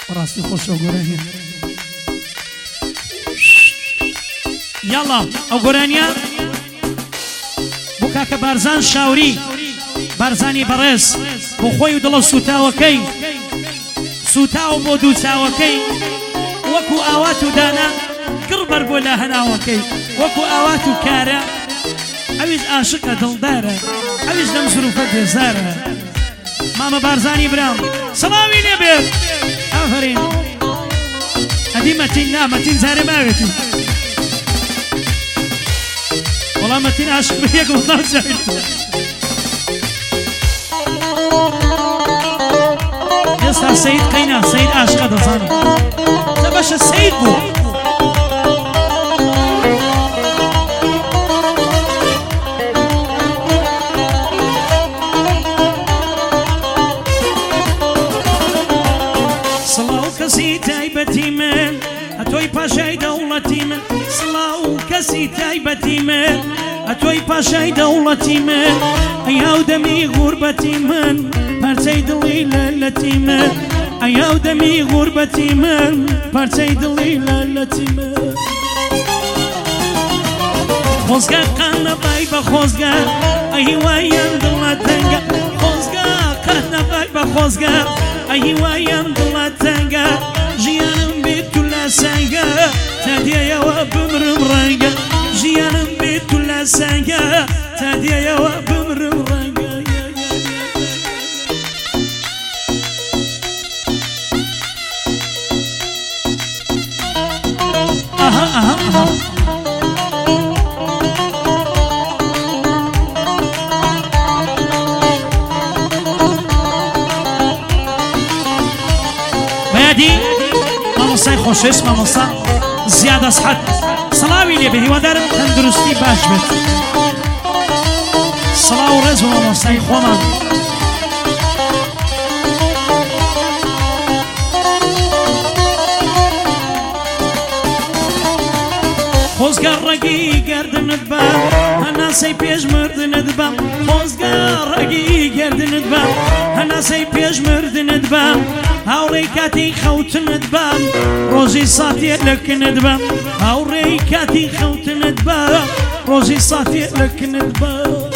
راستی خوش أقولانيا يلا أقولانيا بوكاك بارزان شاوري بارزاني بريس بخوي ودلو سوتاوكي سوتاو بودو تاوكي وكو آواتو دانا قربر بولا هناوكي وكو آواتو كارا عويز عاشقة دلدارة عويز لمزروفة دزارة ماما بارزاني براو سلامي لبير آفرين هدي متين زاري ماغتي والله متين عاشق بيك والله زعلتو يسا سيد قينا سيد عاشق دزاني تباش السيد بو كسي تايبتي من أتوي باشاي دولتي من صلاو كسي تايبتي من أتوي باشاي دولتي من أياو دمي غربتي من بارتي دليل التي من أياو دمي غربتي من بارتي دليل التي من خوزقا قانا بايبا خوزقا أيوا يندلا تنقا خوزقا قانا بايبا خوزقا أيوا يندلا تنقا جيانم بيت كل سنقا تاديا يوا بمرم رنقا جيانم بيت كل سنقا تاديا يوا بمرم رنقا أها بيادي ماموساي خوشش ماموسا زيادة صحت صلاوي لي به ودار تندرستي باش بيت صلاو رزو ماموساي خوما خوزقار رقي قردن دبام هنا سي بيج مردن دبام خوزقار رقي قردن دبام هنا سي بيج مردن دبام هاوري كاتي خوتن دبام روزي صاتي لك ندبام هاوري كاتي خوتن دبام روزي صاتي لك ندبام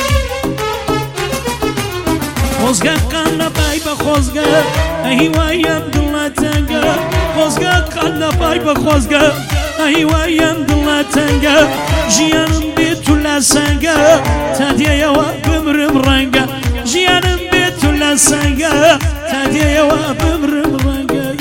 خوزقار قانا بايبا خوزقار ايوا يمدلا تنقا خوزقار قانا بايبا خوزقار أيوا يمدلا تنقا جيانم بيت ولا سنقا تاديا يوا بمرم رنقا جيانم بيت ولا سنقا تاديا يوا بمرم رنقا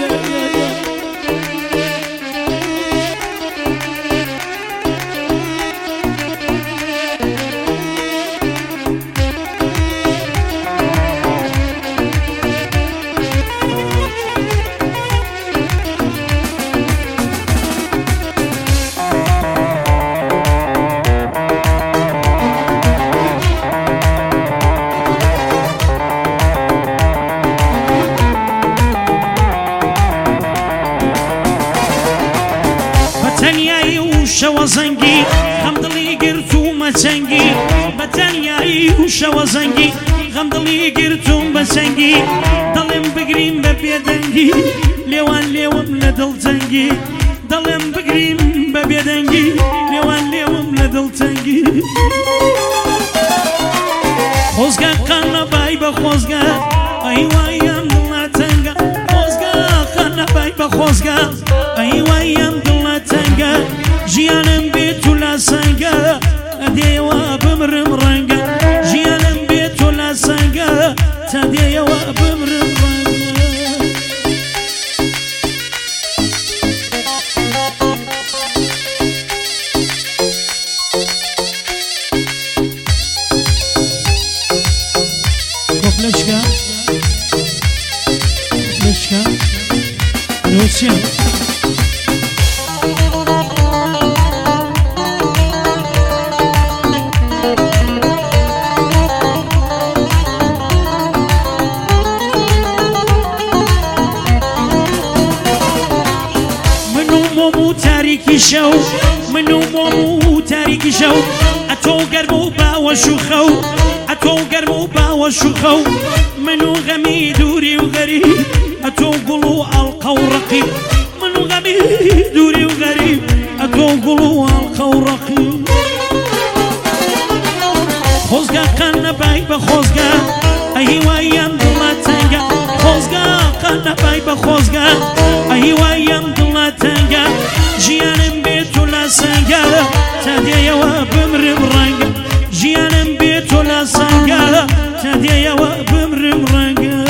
شوا زنگی غمدلی گرتو مچنگی بتنیایی و شوا زنگی غمدلی گرتو مچنگی دلم بگریم ببیدنگی لیوان لدل زنگی دلم بگریم ببیدنگی لیوان لدل زنگی خوزگا قانا بای با خوزگا ایوا یمدلا تنگا خوزگا قانا بای با خوزگا ایوا یمدلا تنگا جيانم بيت ولا سنقا تاديا بمرم رنقا جيانم بيت ولا سنقا تاديا بمرم رنقا كوبلشكا روسيا تاریکی شو منو مو تاریکی شو اتو گرمو با شوخو اتو گرمو با شوخو منو غمی دوری و غریب اتو قلو القو رقيب من غمي دوري وغريب أتوقل والخورقي خوزقا قنا بايبا خوزقا أيوا أيام دلا تنقا خوزقا قنا بايبا خوزقا أيوا أيام دلا تنقا جيان بيتو لا سنقا تاديا وبمر برنقا جيان بيتو لا سنقا تاديا وبمر برنقا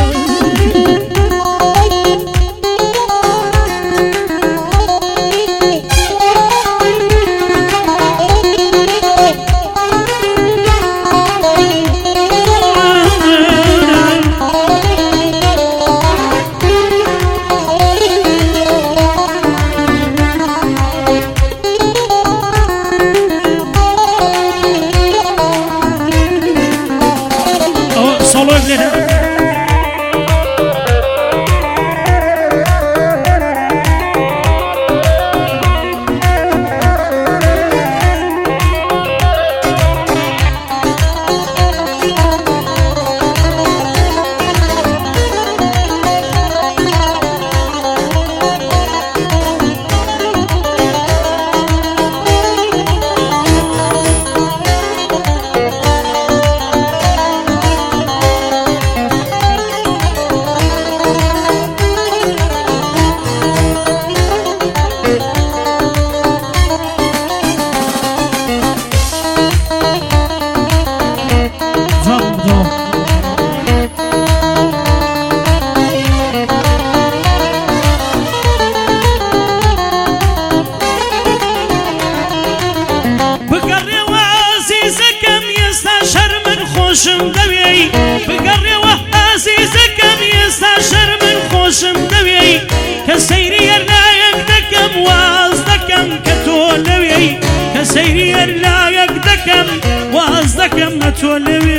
خوشم دوی بقري وعزيزكم يستشر من خوشم دوي كسيري لا يقدكم وازدكم كتولوي كسيري لا يقدكم وازدكم كتولوي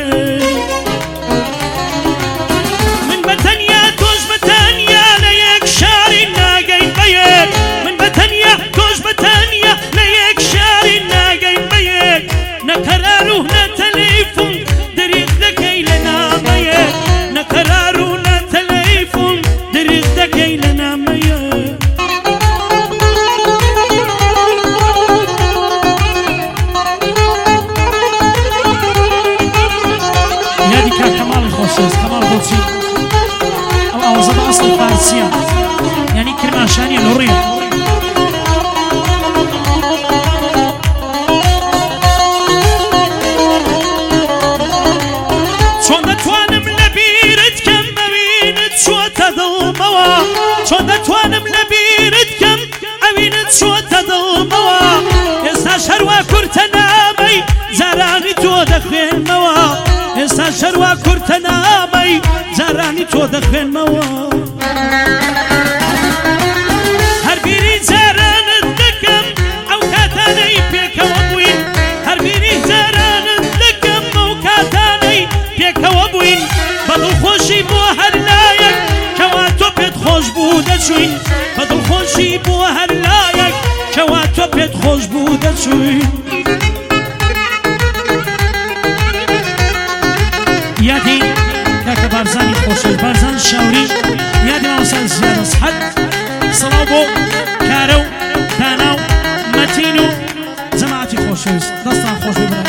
من بتنيا توش بتنيا ليك شاري ناقين بيك من بتنيا توش بتنيا ليك شاري ناقين بيك نكرارو نتليفون نقرارنا تليفون دريدك لنا ميا يادي كان كمال الخصوص كمال الخصوص أو أوزد أصل الفارسية يعني كرماشانية نورية چون دتوانم لبیرتکم اوینت شو تدل موا استا شروا کرتنامی زرانی تو دخوین موا استا شروا کرتنامی زرانی تو دخوین موا هر بیری زرانت دکم او کاتانی پیکو بوین هر بیری زرانت دکم او کاتانی پیکو بوین بدو خوشی بو هر لایک كواتو بيت خوش بوده شوين بدل خوشي بو هر لايك كواتو بيت خوش بوده شوين يادي كاك بارزاني خوشش بارزان شاوري يادي موسان زيادة صحت صلابو كارو داناو متينو جماعتي خوشش دستان خوش ببرن